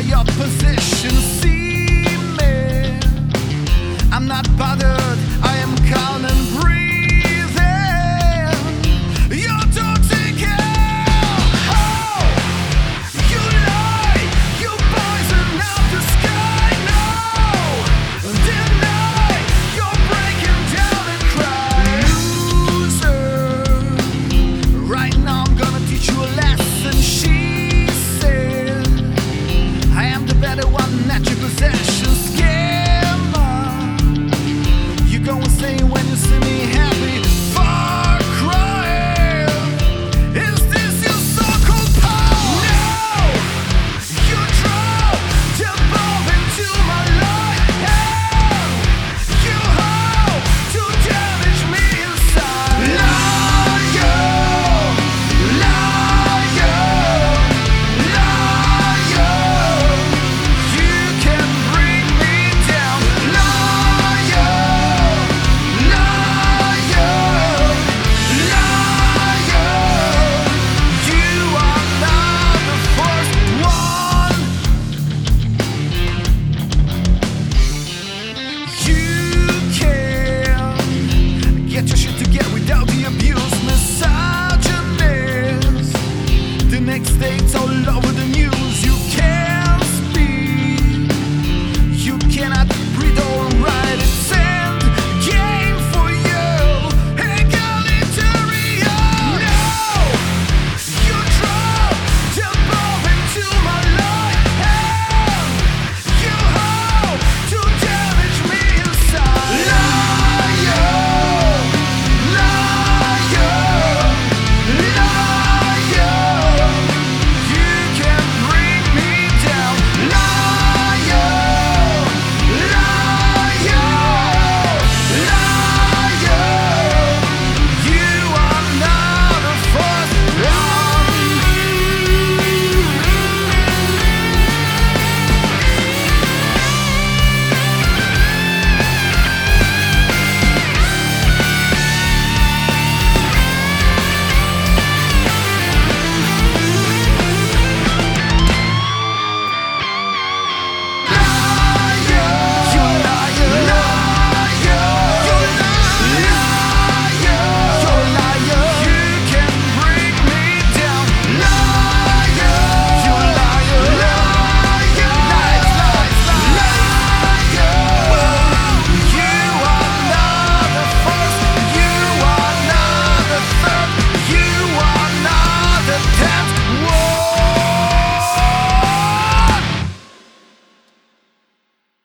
your position. See me, I'm not bothered, I am calm and breathing. You don't take care. Oh, you lie, you poison out the sky. No, deny, you're breaking down and cry. Loser, right now I'm gonna teach you a lesson. She said I am the better one at your possession.